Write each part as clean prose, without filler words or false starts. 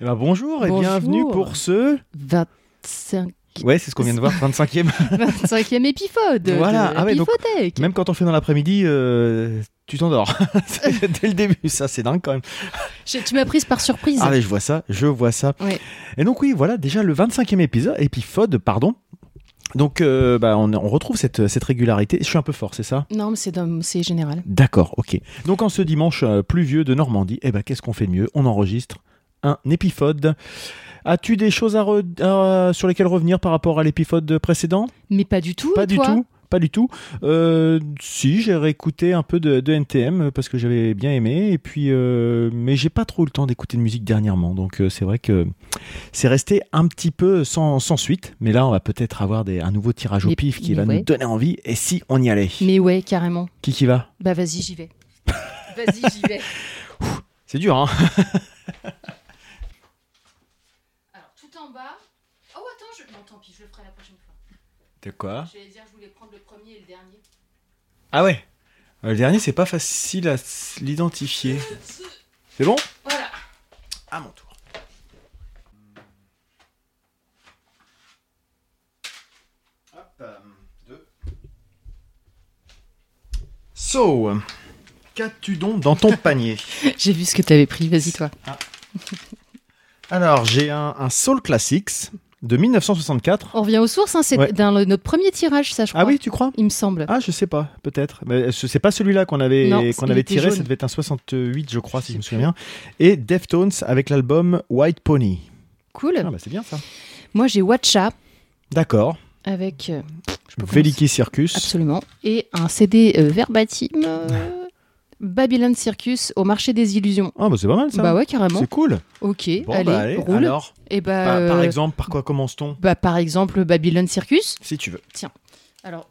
Bonjour et bienvenue pour ce 25. Ouais, c'est ce qu'on vient de voir, 25e. 25e épisode. Voilà, donc, même quand on le fait dans l'après-midi, tu t'endors. Dès le début, ça c'est dingue quand même. Tu m'as prise par surprise. Allez, je vois ça. Ouais. Et donc oui, voilà, déjà le 25e épisode, pardon. Donc on retrouve cette régularité. Je suis un peu fort, c'est ça ? Non, mais c'est général. D'accord, ok. Donc en ce dimanche pluvieux de Normandie, qu'est-ce qu'on fait de mieux ? On enregistre un épisode. As-tu des choses sur lesquelles revenir par rapport à l'épisode précédent ? Mais pas du tout. Pas du tout. Si, j'ai réécouté un peu de NTM parce que j'avais bien aimé. Et puis, mais j'ai pas trop eu le temps d'écouter de musique dernièrement. Donc c'est vrai que c'est resté un petit peu sans suite. Mais là, on va peut-être avoir un nouveau tirage au pif qui va nous donner envie. Et si on y allait ? Mais ouais, carrément. Qui va ? Bah vas-y, j'y vais. C'est dur, hein ? En bas. Oh attends, non, tant pis, je le ferai la prochaine fois. De quoi ? J'allais dire, je voulais prendre le premier et le dernier. Ah ouais. Le dernier, c'est pas facile à l'identifier. C'est bon ? Voilà. À mon tour. Hop, 2. So, qu'as-tu donc dans ton panier ? J'ai vu ce que t'avais pris, vas-y toi. Alors, j'ai un Soul Classics de 1964. On revient aux sources, c'est dans notre premier tirage, ça je crois. Ah oui, tu crois ? Il me semble. Ah, je sais pas, peut-être. Mais c'est pas celui-là qu'on avait tiré, ça devait être un 68, je crois, si je me souviens bien. Et Deftones avec l'album White Pony. Cool. Ah c'est bien ça. Moi, j'ai Watcha. D'accord. Avec Veliki Circus. Absolument. Et un CD verbatim. Babylon Circus au marché des illusions. Ah c'est pas mal ça. Bah ouais, carrément. C'est cool. Ok, bon, allez, roule. Alors, et par exemple, par quoi commence-t-on ? Par exemple, Babylon Circus. Si tu veux. Tiens, alors...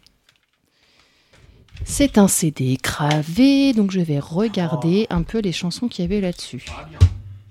C'est un CD gravé, donc je vais regarder un peu les chansons qu'il y avait là-dessus. Ah, bien.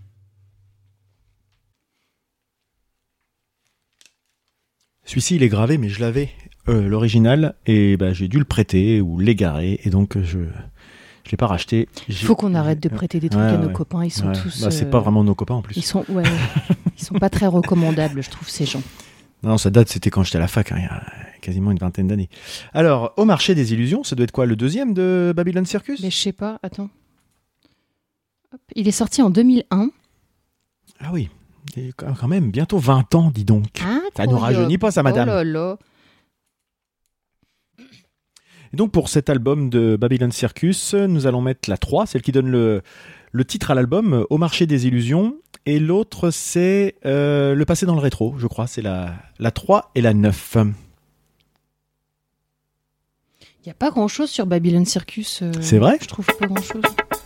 Celui-ci, il est gravé, mais je l'avais, l'original, et j'ai dû le prêter ou l'égarer, et donc je l'ai pas racheté. Il faut qu'on arrête de prêter des trucs à nos copains, ils sont tous... c'est pas vraiment nos copains en plus. Ils sont pas très recommandables, je trouve, ces gens. Non, ça date, c'était quand j'étais à la fac, il y a quasiment une vingtaine d'années. Alors, au marché des illusions, ça doit être quoi, le deuxième de Babylon Circus ? Mais je sais pas, attends. Hop. Il est sorti en 2001. Ah oui, et quand même, bientôt 20 ans, dis donc. Ça ne rajeunit pas, ça, madame. Oh là là. Et donc, pour cet album de Babylon Circus, nous allons mettre la 3, celle qui donne le titre à l'album, Au marché des illusions. Et l'autre, c'est Le passé dans le rétro, je crois. C'est la 3 et la 9. Il n'y a pas grand-chose sur Babylon Circus. C'est vrai ? Je trouve pas grand-chose.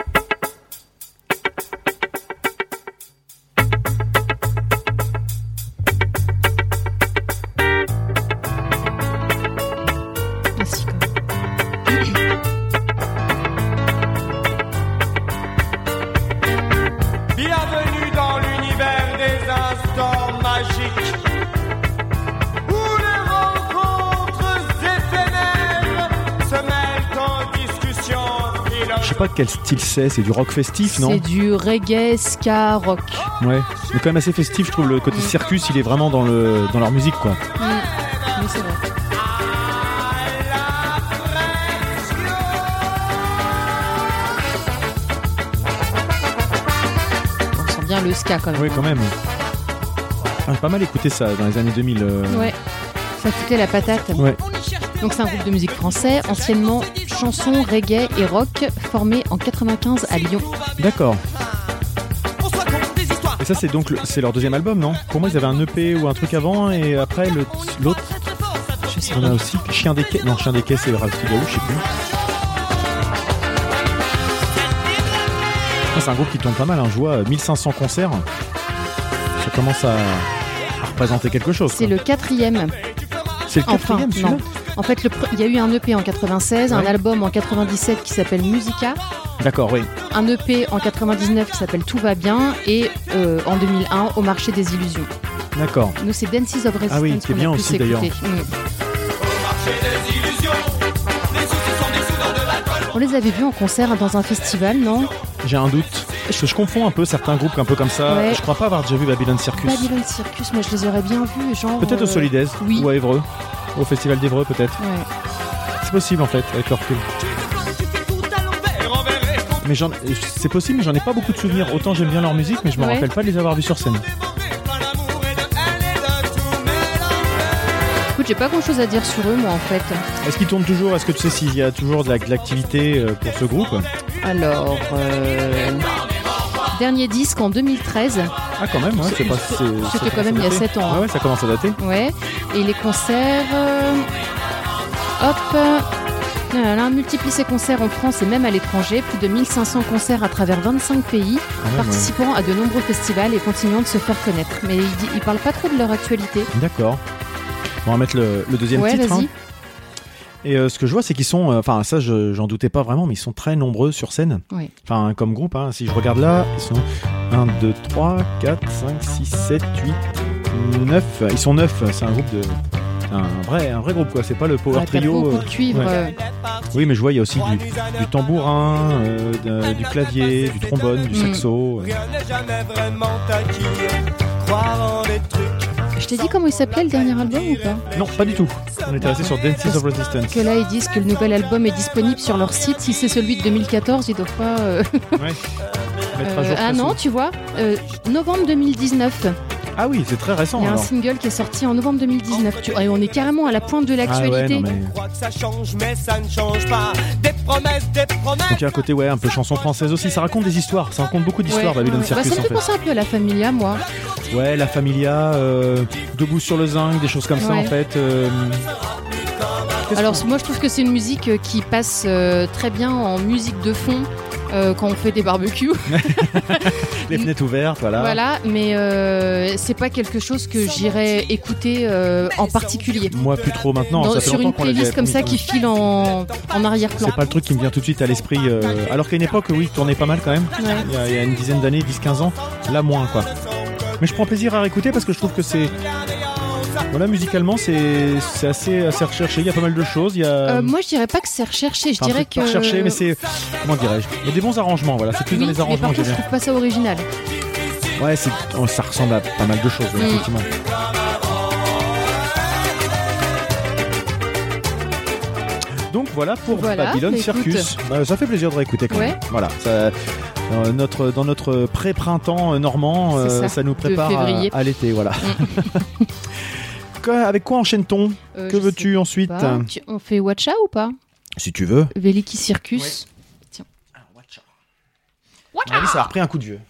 Bienvenue dans l'univers des instants magiques, où les rencontres éphémères se mêlent en discussion philosophique. Je sais pas quel style c'est du rock festif, non ? C'est du reggae, ska, rock. Ouais, mais quand même assez festif, je trouve. Le côté circus, il est vraiment dans leur musique, quoi. Oui, c'est vrai. Bien le ska quand même. Oui, quand même. J'ai pas mal écouté ça dans les années 2000. Ouais, ça foutait la patate. Ouais. Donc c'est un groupe de musique français, anciennement chanson, reggae et rock, formé en 95 à Lyon. D'accord. Et ça, c'est donc c'est leur deuxième album, non ? Pour moi, ils avaient un EP ou un truc avant, et après l'autre. Je sais On pas. a aussi Chien des Quais. Non, Chien des Quais, c'est Ralph Studio, je sais plus. C'est un groupe qui tourne pas mal, hein. Je vois 1500 concerts. Ça commence à représenter quelque chose. C'est le quatrième. C'est le quatrième, celui-là ? Non. En fait, il y a eu un EP en 96, un album en 97 qui s'appelle Musica, D'accord, oui. un EP en 99 qui s'appelle Tout va bien, et en 2001 Au marché des illusions. D'accord. Nous, c'est Dances of Resistance. Ah oui, qui est bien aussi, d'ailleurs. On On les avait vus en concert dans un festival, non ? J'ai un doute. Je confonds un peu certains groupes un peu comme ça. Ouais. Je crois pas avoir déjà vu Babylon Circus. Babylon Circus, moi je les aurais bien vus, genre. Peut-être au Solidaise oui. ou à Évreux. Au Festival d'Évreux, peut-être. Ouais. C'est possible en fait, avec leur film. Mais c'est possible, mais j'en ai pas beaucoup de souvenirs. Autant j'aime bien leur musique, mais je me rappelle pas de les avoir vus sur scène. Écoute, j'ai pas grand chose à dire sur eux, moi en fait. Est-ce qu'ils tournent toujours? Est-ce que tu sais s'il y a toujours de l'activité pour ce groupe? Alors, dernier disque en 2013. Ah, quand même, ouais, C'était quand même il y a 7 ans. Ouais, ça commence à dater. Ouais, et les concerts. Multiplie ses concerts en France et même à l'étranger. Plus de 1500 concerts à travers 25 pays, participant à de nombreux festivals et continuant de se faire connaître. Mais ils parlent pas trop de leur actualité. D'accord. On va mettre le deuxième titre. Vas-y. Hein. Et ce que je vois, c'est qu'ils sont... Enfin, ça, j'en doutais pas vraiment, mais ils sont très nombreux sur scène. Oui. Comme groupe. Hein. Si je regarde là, ils sont 1, 2, 3, 4, 5, 6, 7, 8, 9. Ils sont 9. C'est un groupe de... Un vrai groupe, quoi. C'est pas le power trio. Beaucoup de cuivre. Ouais. Oui, mais je vois, il y a aussi du tambourin, du clavier, du trombone, du saxo. Je t'ai dit comment il s'appelait le dernier album ou pas? Non, pas du tout. On était resté sur Dances of Resistance. Que là, ils disent que le nouvel album est disponible sur leur site. Si c'est celui de 2014, ils doivent pas... Ouais. Mettre à jour non, tu vois, novembre 2019. Ah oui, c'est très récent. Il y a alors. un single qui est sorti en novembre 2019. Et on est carrément à la pointe de l'actualité. Donc il y a un côté un peu chanson française aussi. Ça raconte des histoires. Ça raconte beaucoup d'histoires, Babylon Circus. Ça me fait penser un peu à La Familia, moi. Ouais, La Familia, Debout sur le zinc, des choses comme ça en fait. Alors moi je trouve que c'est une musique qui passe très bien en musique de fond. Quand on fait des barbecues. Les fenêtres ouvertes, voilà. Voilà, mais c'est pas quelque chose que j'irais écouter en particulier. Moi, plus trop maintenant. Ça fait sur une playlist comme ça qui file en arrière-plan. C'est pas le truc qui me vient tout de suite à l'esprit. Alors qu'à une époque, oui, il tournait pas mal quand même. Ouais. Il y a une dizaine d'années, 10-15 ans. Là, moins, quoi. Mais je prends plaisir à réécouter parce que je trouve que c'est... Voilà, musicalement, c'est assez recherché. Il y a pas mal de choses. Moi, je dirais pas que c'est recherché. Je dirais que. Pas recherché, mais c'est. Comment dirais-je? Il y a des bons arrangements. Voilà, c'est plus dans les arrangements mais par contre, je trouve pas ça original. Ouais, ça ressemble à pas mal de choses, effectivement. Donc voilà pour Babylon Circus. Ça fait plaisir de réécouter quand même. Voilà, ça, dans notre pré-printemps normand, ça nous prépare à l'été. Voilà. Avec quoi enchaîne-t-on? Que veux-tu ensuite? On fait Watcha ou pas? Si tu veux. Veliki Circus. Oui. Tiens. Watcha. Ah oui, ça a repris un coup de vieux.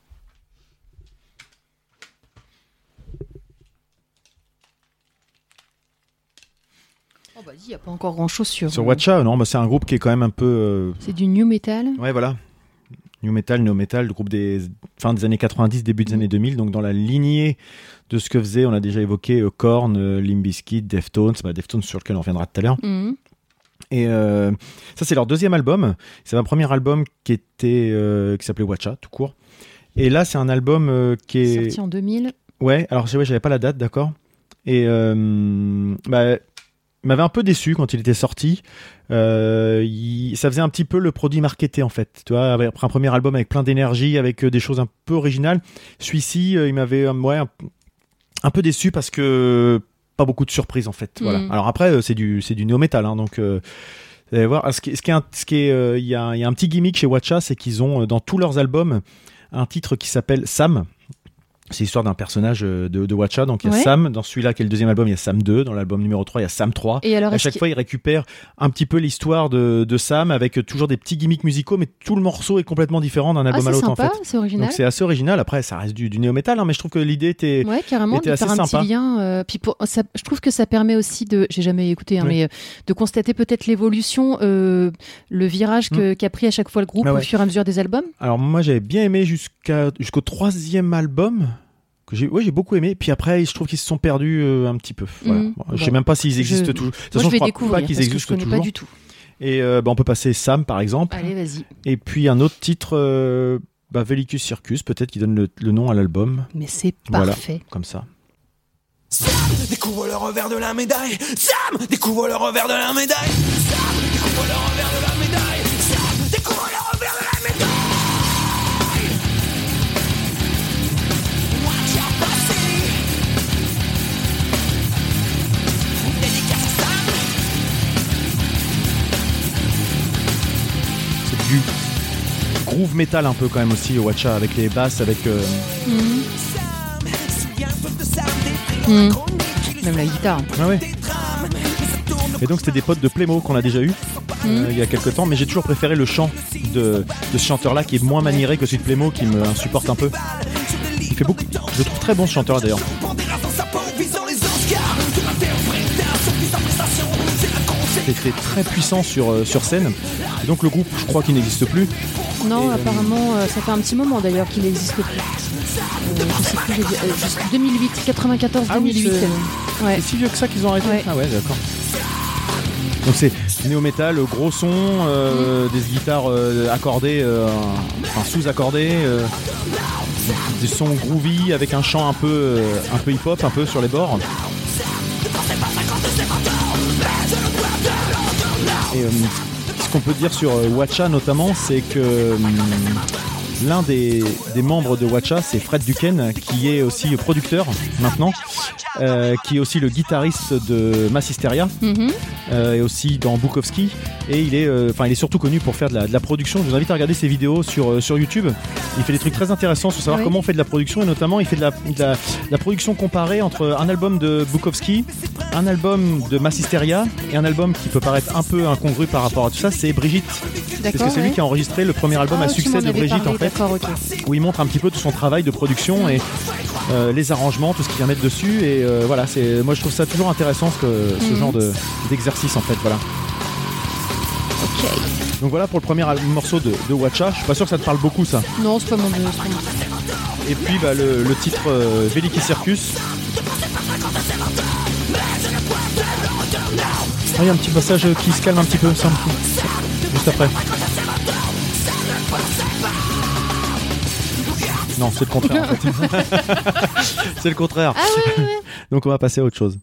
Oh bah il n'y a pas encore grand-chose sur Watcha. Non, c'est un groupe qui est quand même un peu... C'est du new metal. Ouais, voilà. New metal, le groupe des fin des années 90, début des années 2000, donc dans la lignée de ce que faisait, on a déjà évoqué Korn, Limp Bizkit, Deftones, Deftones sur lequel on reviendra tout à l'heure. Et ça, c'est leur deuxième album. C'est un premier album qui s'appelait Watcha, tout court. Et là, c'est un album qui est... Sorti en 2000. Ouais, alors j'avais pas la date, d'accord. Et il m'avait un peu déçu quand il était sorti. Ça faisait un petit peu le produit marketé en fait. Tu vois, après un premier album avec plein d'énergie, avec des choses un peu originales. Celui-ci, il m'avait un peu déçu parce que pas beaucoup de surprises en fait. Voilà. Alors après, c'est du néo-metal, hein, donc. Vous allez voir. Il y a un petit gimmick chez Watcha, c'est qu'ils ont dans tous leurs albums un titre qui s'appelle Sam. C'est l'histoire d'un personnage de Watcha. Donc il y a Sam, dans celui-là qui est le deuxième album, il y a Sam 2, dans l'album numéro 3, il y a Sam 3. Et alors, à chaque fois, il récupère un petit peu l'histoire de Sam avec toujours des petits gimmicks musicaux, mais tout le morceau est complètement différent d'un album à l'autre sympa, en fait. C'est original. Donc c'est assez original. Après, ça reste du néo-metal, hein, mais je trouve que l'idée était assez un sympa. Petit lien, puis je trouve que ça permet aussi j'ai jamais écouté, mais de constater peut-être l'évolution, le virage qu'a pris à chaque fois le groupe au fur et à mesure des albums. Alors moi, j'avais bien aimé jusqu'au troisième album. J'ai beaucoup aimé, puis après je trouve qu'ils se sont perdus un petit peu. Voilà. Je sais même pas s'ils existent toujours. De toute façon, je crois pas qu'ils existent toujours. Pas du tout. Et on peut passer Sam par exemple. Allez, vas-y. Et puis un autre titre, Veliki Circus, peut-être qui donne le nom à l'album. Mais c'est parfait. Voilà, comme ça. Sam découvre le revers de la médaille. Sam découvre le revers de la médaille. Sam découvre le revers de la médaille. Sam découvre le revers de la médaille. du groove metal un peu quand même aussi, Watcha, avec les basses, avec... Même la guitare. Ah ouais. Et donc c'était des potes de Playmo qu'on a déjà eu il y a quelques temps, mais j'ai toujours préféré le chant de ce chanteur-là qui est moins maniéré que celui de Playmo, qui me insupporte un peu. Il fait beaucoup. Je le trouve très bon ce chanteur d'ailleurs. C'était très puissant sur scène. Et donc le groupe, je crois qu'il n'existe plus. Non, apparemment, ça fait un petit moment d'ailleurs qu'il n'existe plus. Je sais plus, jusqu'en 2008, 94, 2008. C'est si vieux que ça qu'ils ont arrêté. Ouais. Ah ouais, d'accord. Donc c'est néo-metal, gros son, des guitares accordées, enfin sous-accordées, des sons groovy avec un chant un peu hip-hop, un peu sur les bords. Et ce qu'on peut dire sur Watcha notamment, c'est que l'un des membres de Watcha, c'est Fred Duquesne, qui est aussi producteur maintenant, qui est aussi le guitariste de Mass Hysteria, et aussi dans Bukowski. Et il est surtout connu pour faire de la production. Je vous invite à regarder ses vidéos sur YouTube. Il fait des trucs très intéressants sur savoir comment on fait de la production, et notamment il fait de la production comparée entre un album de Bukowski, un album de Mass Hysteria et un album qui peut paraître un peu incongru par rapport à tout ça, c'est Brigitte. Parce que c'est lui qui a enregistré le premier album à succès de Brigitte en fait, où il montre un petit peu tout son travail de production et les arrangements, tout ce qu'il vient mettre dessus. Et voilà, moi je trouve ça toujours intéressant ce genre d'exercice en fait. Voilà. Ok. Donc voilà pour le premier morceau de Watcha. Je suis pas sûr que ça te parle beaucoup ça. Non, c'est pas mon délire. Et puis le titre Veliki Circus. Il y a un petit passage qui se calme un petit peu, ça me fout. Juste après. Non, c'est le contraire en fait. C'est le contraire. Ah ouais. Donc on va passer à autre chose.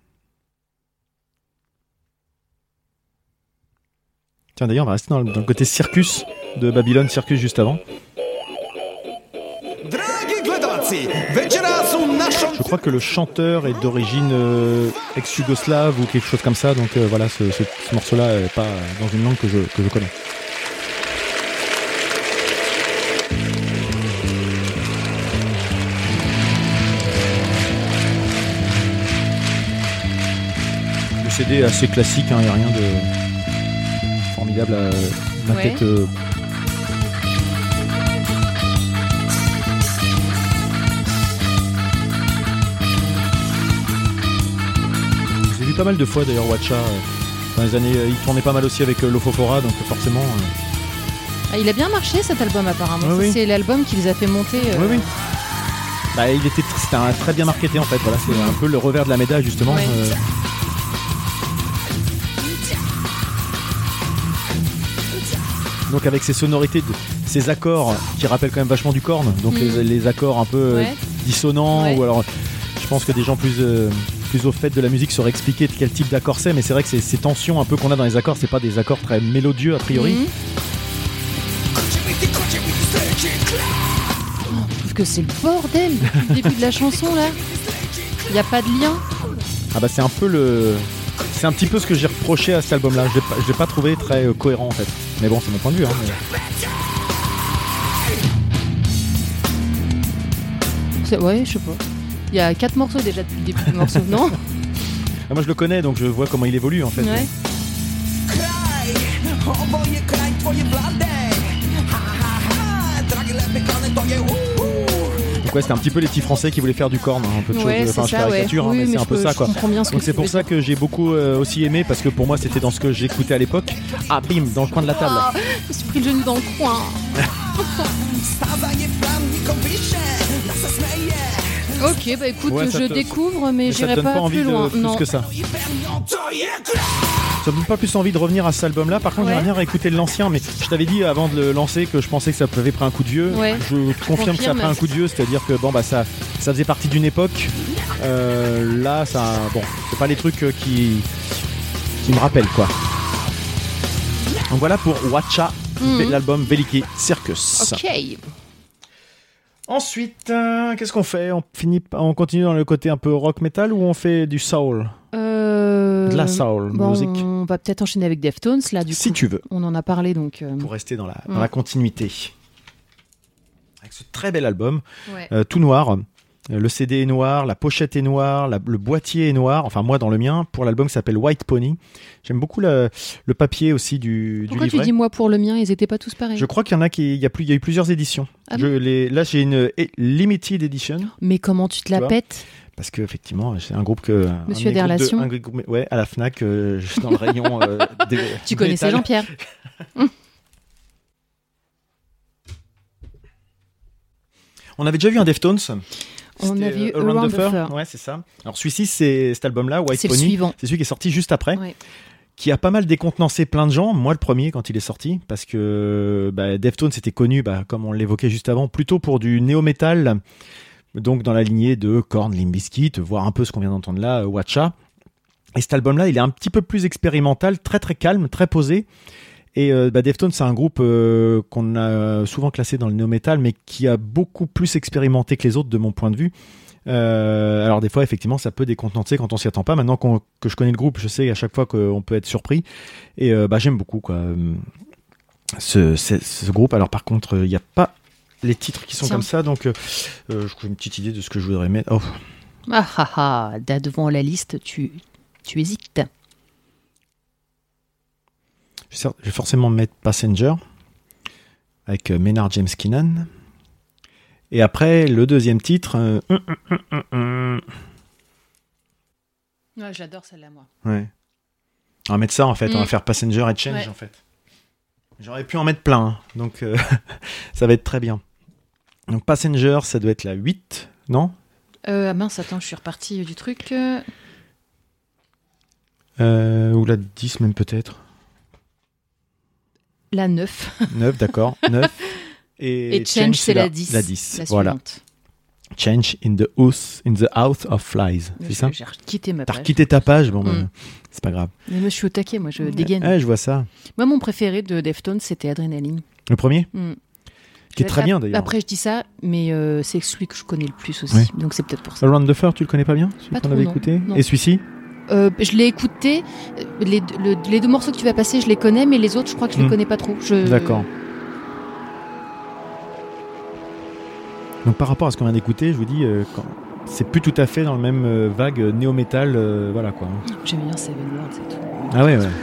Tiens, d'ailleurs, on va rester dans le côté circus de Babylone, circus juste avant. Je crois que le chanteur est d'origine ex-yougoslave ou quelque chose comme ça, donc voilà, ce morceau-là n'est pas dans une langue que je connais. Le CD est assez classique, il n'y a rien de formidable à ma tête. J'ai vu pas mal de fois d'ailleurs Watcha dans les années. Il tournait pas mal aussi avec Lofofora, donc forcément. Il a bien marché cet album apparemment. Oui. C'est l'album qui les a fait monter. Oui. Bah, c'était très bien marketé en fait. Voilà, c'est un peu le revers de la médaille justement. Ouais. Donc avec ces sonorités, ces accords qui rappellent quand même vachement du Korn, donc les accords un peu dissonants, ou alors je pense que des gens plus au fait de la musique sauraient expliquer de quel type d'accord c'est, mais c'est vrai que ces tensions un peu qu'on a dans les accords, c'est pas des accords très mélodieux a priori. Je trouve que c'est le bordel depuis le début de la chanson là. Il n'y a pas de lien. Ah bah c'est un petit peu ce que j'ai reproché à cet album-là. Je l'ai pas trouvé très cohérent en fait. Mais bon, c'est mon point de vue. Ouais, je sais pas. Il y a 4 morceaux déjà depuis le début du morceau, non? Moi je le connais, donc je vois comment il évolue en fait. Ouais. Donc ouais, c'était un petit peu les petits Français qui voulaient faire du Korn, un peu de choses. Enfin, je caricature, oui, mais c'est un peu ça quoi. Donc c'est pour ça que j'ai beaucoup aussi aimé, parce que pour moi c'était dans ce que j'écoutais à l'époque. Ah bim, dans le coin de la table. Je me suis pris le genou dans le coin. Ok, bah écoute, je découvre, mais j'irai pas plus loin. Plus que ça. Ça me donne pas plus envie de revenir à cet album-là. Par contre, j'aimerais bien réécouter l'ancien, mais je t'avais dit avant de le lancer que je pensais que ça avait pris un coup de vieux. Ouais. Je confirme que ça a pris un coup de vieux, c'est-à-dire que ça faisait partie d'une époque. Là, c'est pas les trucs qui me rappellent quoi. Donc voilà pour Watcha, l'album Veliki Circus. Ok. Ensuite, qu'est-ce qu'on fait ? On continue dans le côté un peu rock metal ou on fait du soul ? De la soul music. on va peut-être enchaîner avec Deftones, là, du Si coup. tu veux. On en a parlé, donc... Pour rester dans la continuité. Avec ce très bel album, Ouais. tout noir. Le CD est noir, la pochette est noire, le boîtier est noir. Enfin, moi, dans le mien, pour l'album qui s'appelle White Pony. J'aime beaucoup le papier aussi du Pourquoi livret. tu dis moi pour le mien, ils étaient pas tous pareils? Je crois qu'il y en a il y a eu plusieurs éditions. Ah Là, j'ai une limited edition. Mais comment tu te la Tu vois pètes? Parce que effectivement, c'est un groupe que. Monsieur a des relations. Ouais, à la Fnac, dans le rayon. Tu connaissais métal. Jean-Pierre? On avait déjà vu un Deftones. On C'était, a vu Around the Fur. Fur. Ouais, c'est ça. Alors celui-ci, c'est cet album-là, White C'est le Pony. suivant. C'est celui qui est sorti juste après, Ouais. qui a pas mal décontenancé plein de gens. Moi, le premier quand il est sorti, parce que Deftones était connu, comme on l'évoquait juste avant, plutôt pour du néo-metal, donc dans la lignée de Korn, Limp Bizkit, voire un peu ce qu'on vient d'entendre là, Watcha. Et cet album-là, il est un petit peu plus expérimental, très très calme, très posé. Et Deftones, c'est un groupe qu'on a souvent classé dans le néo-metal, mais qui a beaucoup plus expérimenté que les autres, de mon point de vue. Alors des fois, effectivement, ça peut décontenancer quand on s'y attend pas. Maintenant que je connais le groupe, je sais à chaque fois qu'on peut être surpris. Et j'aime beaucoup ce groupe. Alors par contre, il n'y a pas les titres qui sont Tiens. comme ça, donc j'ai une petite idée de ce que je voudrais mettre. Oh. Ah ah ah, là, devant la liste, tu hésites. Je vais forcément mettre Passenger avec Maynard James Keenan. Et après, le deuxième titre. Ouais, j'adore celle-là, moi. Ouais. On va mettre ça en fait, on va faire Passenger et Change Ouais. en fait. J'aurais pu en mettre plein, hein. Donc ça va être très bien. Donc Passenger, ça doit être la 8, non? Mince, attends, je suis reparti du truc. Ou la 10 même peut-être. La 9. 9, d'accord. 9. Et Change, c'est la 10. La 10, La voilà. suivante. Change in the House of Flies. C'est ça? J'ai quitté ma T'as page. quitté ta page? Bon, c'est pas grave. Mais moi, je suis au taquet, moi, je dégaine. Ouais, je vois ça. Moi, mon préféré de Deftones, c'était Adrenaline. Le premier? Mm. Qui est très bien d'ailleurs. Après, je dis ça, mais c'est celui que je connais le plus aussi. Ouais. Donc, c'est peut-être pour ça. Around the Fur, tu le connais pas bien? Celui Pas qu'on trop, avait non. écouté? Non. Et celui-ci? Je l'ai écouté. Les deux morceaux que tu vas passer, je les connais, mais les autres, je crois que je les connais pas trop. D'accord. Donc par rapport à ce qu'on vient d'écouter, je vous dis, c'est plus tout à fait dans le même vague néo-metal, voilà quoi. J'aime bien Seven Worlds, c'est tout. Ah ouais. Là,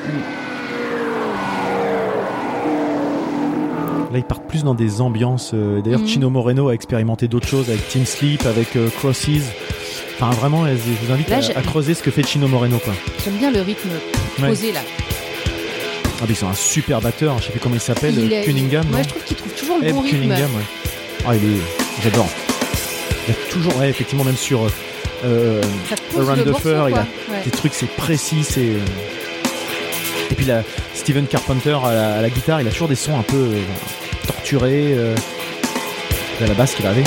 ils partent plus dans des ambiances. D'ailleurs, Chino Moreno a expérimenté d'autres choses avec Team Sleep, avec Crosses. Enfin, vraiment, je vous invite Là, à creuser ce que fait Chino Moreno, quoi. J'aime bien le rythme posé, là. Ah, mais c'est un super batteur, je sais plus comment il s'appelle, Cunningham. Moi, non je trouve qu'il trouve toujours le Ed bon rythme. Cunningham, ouais. Ah, j'adore. Il y a toujours, ouais, effectivement, même sur Ça pose Around le the morceau, Fur, il quoi. a Ouais. des trucs, c'est précis, c'est. Et puis là, Steven Carpenter à la guitare, il a toujours des sons un peu torturés. À la basse qu'il avait.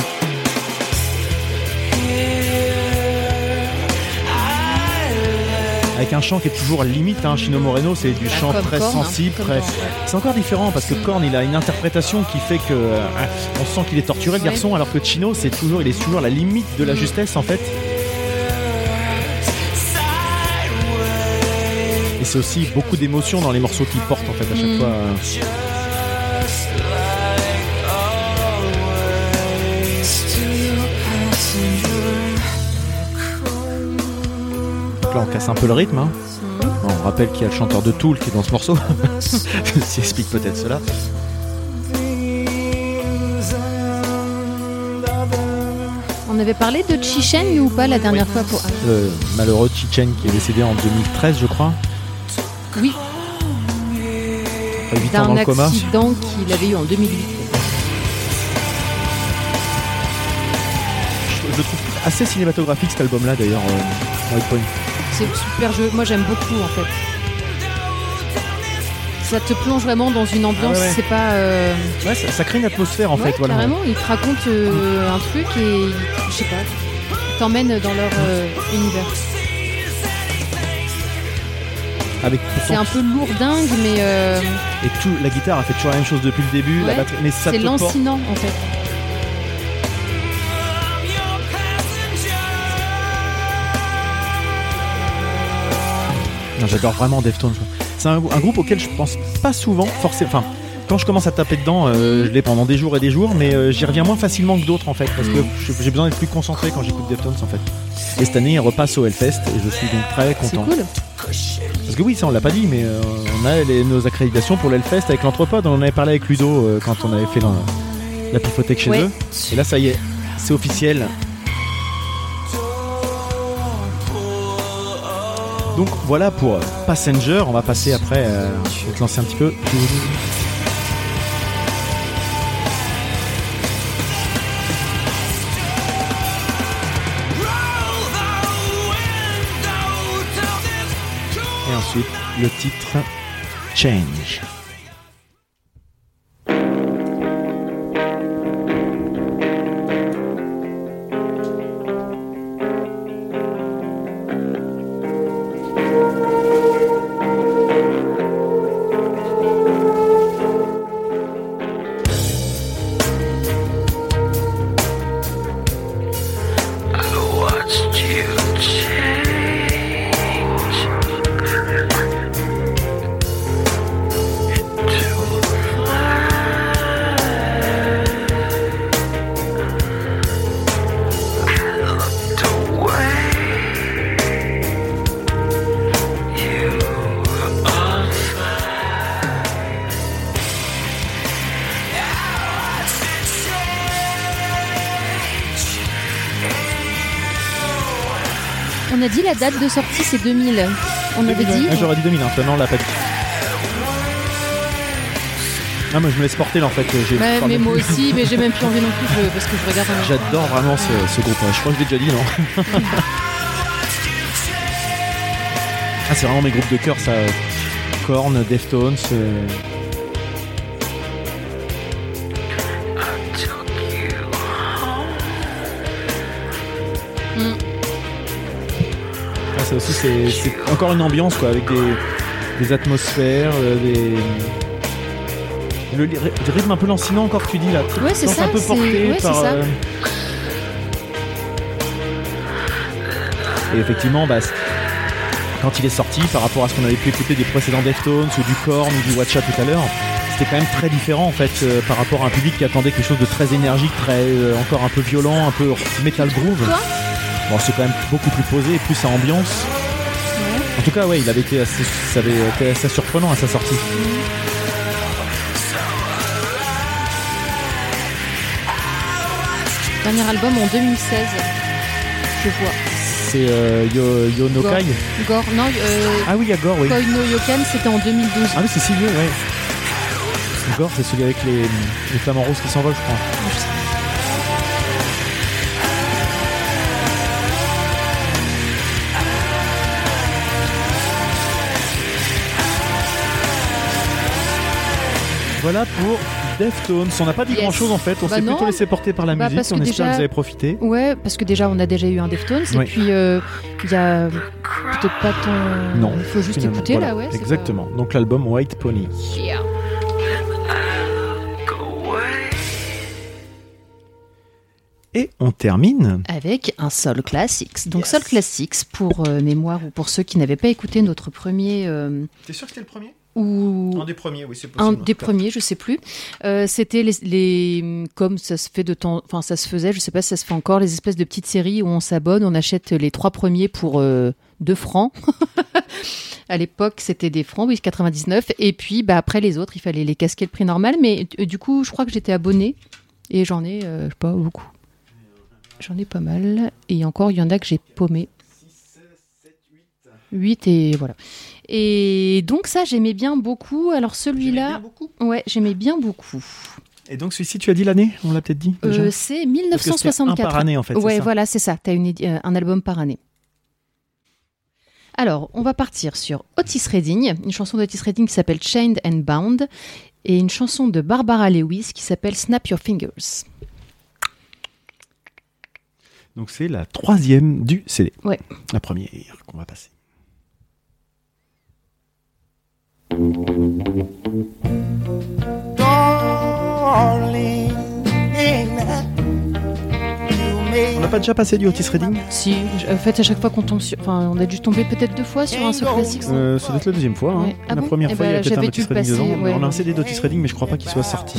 Avec un chant qui est toujours limite, hein. Chino Moreno, c'est du chant Comme très Korn, sensible, comme très. Korn, ouais. C'est encore différent parce que Korn, il a une interprétation qui fait que on sent qu'il est torturé, le Ouais. garçon, alors que Chino, il est toujours à la limite de la justesse en fait. Et c'est aussi beaucoup d'émotions dans les morceaux qu'il porte en fait à chaque fois. Donc là, on casse un peu le rythme. Hein. Bon, on rappelle qu'il y a le chanteur de Tool qui est dans ce morceau. Ça explique peut-être cela. On avait parlé de Chichen ou pas la dernière fois pour... Malheureux Chichen qui est décédé en 2013, je crois. Oui, Après 8 ans dans d'un le coma. accident qu'il avait eu en 2008. Je le trouve assez cinématographique cet album-là d'ailleurs. White Pony. C'est super jeu. Moi, j'aime beaucoup en fait. Ça te plonge vraiment dans une ambiance. Ah ouais. C'est pas. Ouais, ça crée une atmosphère en Ouais, fait. Voilà. carrément. Ils te racontent un truc et je sais pas. Ils t'emmènent dans leur univers. Avec C'est un peu lourdingue, mais Et tout, la guitare a fait toujours la même chose depuis le début. La ouais, batterie, mais ça c'est te porte. lancinant en fait. Non, j'adore vraiment Deftones. C'est un groupe auquel je pense pas souvent, forcément. Enfin, quand je commence à taper dedans, je l'ai pendant des jours et des jours, mais j'y reviens moins facilement que d'autres en fait, parce que j'ai besoin d'être plus concentré quand j'écoute Deftones en fait. Et cette année, ils repassent au Hellfest et je suis donc très content. C'est cool. Parce que oui, ça on l'a pas dit, mais on a nos accréditations pour l'Hellfest avec l'Anthropode. On en avait parlé avec Ludo quand on avait fait la pifothèque chez eux. Et là, ça y est, c'est officiel. Donc voilà pour Passenger. On va passer après, je vais te lancer un petit peu. Et ensuite, le titre Change. On a dit la date de sortie, c'est 2000. On avait dit. Ah, j'aurais dit 2000, non, on l'a pas dit. Ah, moi je me laisse porter là en fait. Mais moi aussi, mais j'ai même plus envie non plus parce que je regarde. J'adore vraiment ce groupe. Je crois que je l'ai déjà dit, non? Ah, c'est vraiment mes groupes de cœur, ça. Korn, Deftones. Ça aussi, c'est encore une ambiance quoi, avec des atmosphères, le rythme un peu lancinant encore que tu dis là. Ouais, c'est ça. Un peu porté par. Et effectivement, quand il est sorti, par rapport à ce qu'on avait pu écouter des précédents Deftones ou du Korn ou du Watcha tout à l'heure, c'était quand même très différent en fait par rapport à un public qui attendait quelque chose de très énergique, très encore un peu violent, un peu metal groove. Bon, c'est quand même beaucoup plus posé et plus à ambiance. Ouais. En tout cas, ouais, ça avait été assez surprenant à sa sortie. Dernier album en 2016, je vois. C'est Yo no Kai. Gore, non. Ah oui, il y a Gore, oui. Koi no Yokan, c'était en 2012. Ah oui, c'est si vieux, ouais. Gore, c'est celui avec les flamants roses qui s'envolent, je crois. Voilà pour Deftones. On n'a pas dit grand chose en fait, on s'est plutôt laissé porter par la musique, on espère que vous avez profité. Ouais, parce que déjà on a déjà eu un Deftones et puis il y a peut-être pas ton. Non. Il faut juste écouter là, ouais. Exactement. Donc l'album White Pony. Yeah. Et on termine avec un Soul Classics. Donc Soul Classics, pour mémoire ou pour ceux qui n'avaient pas écouté notre premier. T'es sûr que c'était le premier? Ou un des premiers, oui, c'est possible. Un des premiers, je sais plus. C'était les comme ça se fait enfin ça se faisait, je sais pas si ça se fait encore, les espèces de petites séries où on s'abonne, on achète les 3 premiers pour 2 francs. À l'époque, c'était des francs, oui, 99. Et puis, après les autres, il fallait les casquer le prix normal. Mais du coup, je crois que j'étais abonnée et j'en ai, je sais pas, beaucoup. J'en ai pas mal. Et encore, il y en a que j'ai paumé. 8 et voilà. Et donc ça, j'aimais bien beaucoup. Alors celui-là, ouais, j'aimais bien beaucoup. Et donc celui-ci, tu as dit l'année? On l'a peut-être dit déjà. C'est 1964. C'est un par année en fait. Ouais, c'est ça voilà, c'est ça. T'as un album par année. Alors, on va partir sur Otis Redding, une chanson d'Otis Redding qui s'appelle Chained and Bound, et une chanson de Barbara Lewis qui s'appelle Snap Your Fingers. Donc c'est la 3e du CD. Ouais. La première qu'on va passer. On n'a pas déjà passé du Otis Redding? Si, en fait, à chaque fois qu'on tombe sur. Enfin, on a dû tomber peut-être 2 fois sur un Soul Classics. Ça doit être la deuxième fois. Hein. Ouais. Ah la bon première fois, il y a peut-être un j'avais Otis dû le Redding passer, dedans. ouais. On a un CD d'Otis Redding, mais je crois pas qu'il soit sorti.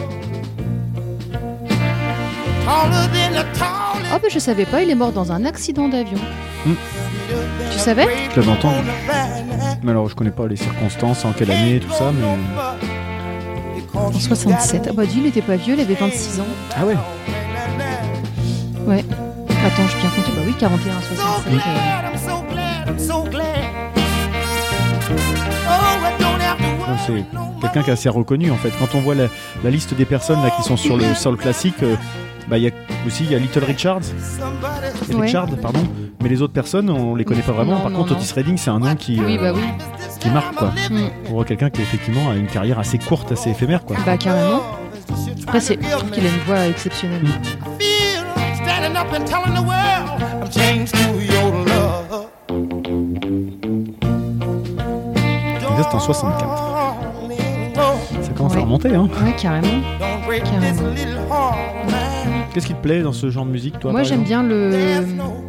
Oh, bah je savais pas, il est mort dans un accident d'avion. Tu savais? Je l'avais entendu. Mais alors, je connais pas les circonstances, en quelle année, tout ça, mais... En 67. Ah bah dis, il était pas vieux, il avait 26 ans. Ah ouais. Ouais. Attends, je viens compter. Bah oui, 41 à 67. C'est quelqu'un qui est assez reconnu, en fait. Quand on voit la liste des personnes là, qui sont sur le Soul Classic, il y a Little Richard. Ouais. Richard, pardon. Mais les autres personnes, on les connaît pas vraiment. Non, Par non, contre, non. Otis Redding, c'est un nom qui marque, quoi. On voit quelqu'un qui, effectivement, a une carrière assez courte, assez éphémère, quoi. Bah carrément. Après, je trouve qu'il a une voix exceptionnelle. Ça, c'est en 64. Ça commence à remonter, hein. Ouais, carrément. Qu'est-ce qui te plaît dans ce genre de musique, toi? Moi, j'aime bien le...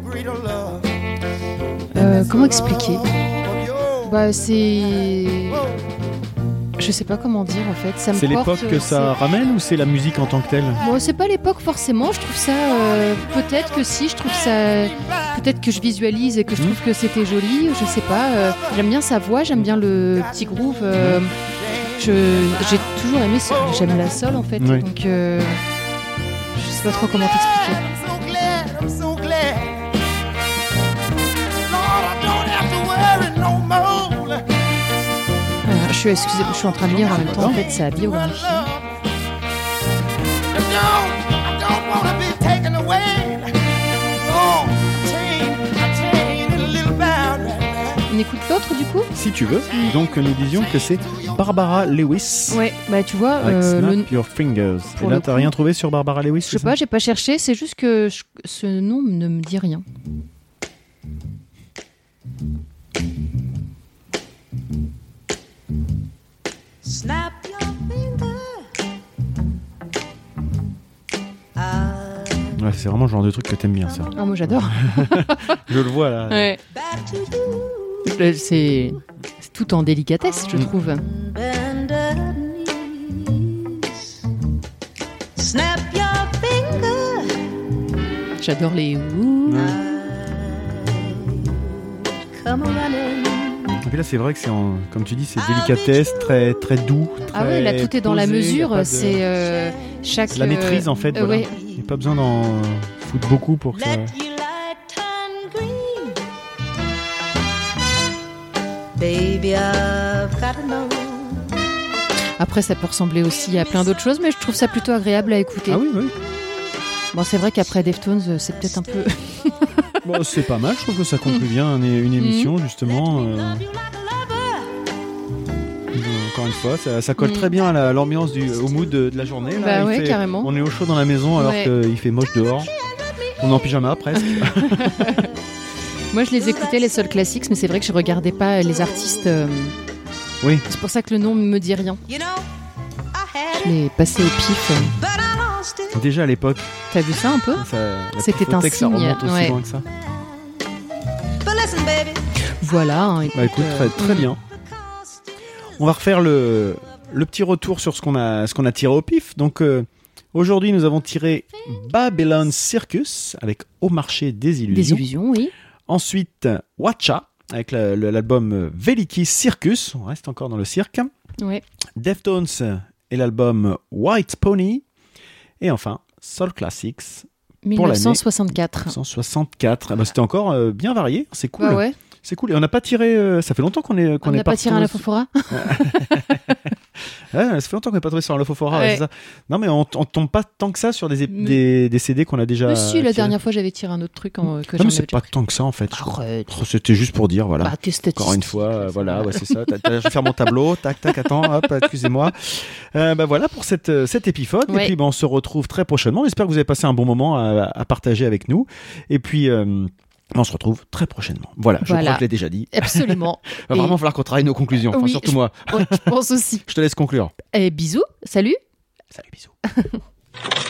comment expliquer? Bah, c'est... Je sais pas comment dire, en fait. Ça me C'est porte, l'époque que ça ramène ou c'est la musique en tant que telle? Bon, c'est pas l'époque forcément, je trouve ça... peut-être que si, je trouve ça... Peut-être que je visualise et que je trouve que c'était joli, je sais pas. J'aime bien sa voix, j'aime bien le petit groove. J'ai toujours aimé... J'aime la soul, en fait. Oui. Donc, je sais pas trop comment t'expliquer. Je suis en train de lire en même temps, en fait, sa biographie. On écoute l'autre, du coup? Si tu veux. Donc, nous disions que c'est Barbara Lewis. Ouais, bah tu vois... Avec Snap Your Fingers. Et là, t'as rien trouvé sur Barbara Lewis? Je sais pas, j'ai pas cherché, c'est juste que ce nom ne me dit rien. Snap your finger. Ouais, c'est vraiment le genre de truc que t'aimes bien, ça. Ah, moi j'adore. Je le vois là. Ouais. C'est tout en délicatesse, je trouve. Snap your finger. J'adore les ouh. Come running. Et puis là, c'est vrai que c'est, comme tu dis, c'est délicatesse, très, très doux. Ah ouais, là tout est dans la mesure. C'est chaque. C'est la maîtrise en fait. Voilà. Ouais. Il n'y a pas besoin d'en foutre beaucoup pour que ça. Let your light turn green. Baby, I've got to know. Après, ça peut ressembler aussi à plein d'autres choses, mais je trouve ça plutôt agréable à écouter. Ah oui, oui. Bon, c'est vrai qu'après Deftones, c'est peut-être un peu. Bon, c'est pas mal. Je trouve que ça conclut bien une émission justement. Encore une fois, ça colle très bien à l'ambiance au mood de la journée. Là. Bah ouais, carrément. On est au chaud dans la maison alors qu'il fait moche dehors. On est en pyjama presque. Moi, je les écoutais, les Soul Classics, mais c'est vrai que je regardais pas les artistes. Oui. C'est pour ça que le nom me dit rien. You know, I had Je l'ai passé au pif. but I lost it. Déjà à l'époque, T'as vu ça un peu? C'était un que ça signe, remonte aussi ouais. loin que ça. But listen, baby. Voilà. Hein, Bah écoute, très bien. On va refaire le petit retour sur ce qu'on a tiré au pif. Donc aujourd'hui, nous avons tiré Babylon Circus avec Au marché des illusions. Des illusions, oui. Ensuite, Watcha avec l'album Veliki Circus. On reste encore dans le cirque. Ouais. Deftones et l'album White Pony. Et enfin, Soul Classics. Pour l'année 1964. 1964. Ah bah, c'était encore bien varié. C'est cool. Bah ouais. C'est cool. Et on n'a pas tiré. Ça fait longtemps qu'on est On n'a pas tiré un Lafofora. Ouais, ça fait longtemps qu'on n'est pas tombé sur un Lofofora. Ouais. Ouais, c'est ça. Non, mais on tombe pas tant que ça sur des CD qu'on a déjà. Mais si, la tirés. dernière fois, j'avais tiré un autre truc que Non, j'en mais c'est avais pas déjà tant que ça en fait. Arrête. Oh, c'était juste pour dire, voilà. Bah, t'es statiste. Encore une fois, voilà, ouais, c'est ça. Je vais faire mon tableau. Tac, tac, attends, hop, excusez-moi. Bah voilà pour cet épisode. Ouais. Et puis, on se retrouve très prochainement. J'espère que vous avez passé un bon moment à partager avec nous. Et puis, on se retrouve très prochainement. Voilà, je crois que je l'ai déjà dit. Absolument. Il va vraiment falloir qu'on travaille nos conclusions. Enfin, Oui, surtout moi. Ouais, je pense aussi. Je te laisse conclure. Et bisous, salut. Salut, bisous.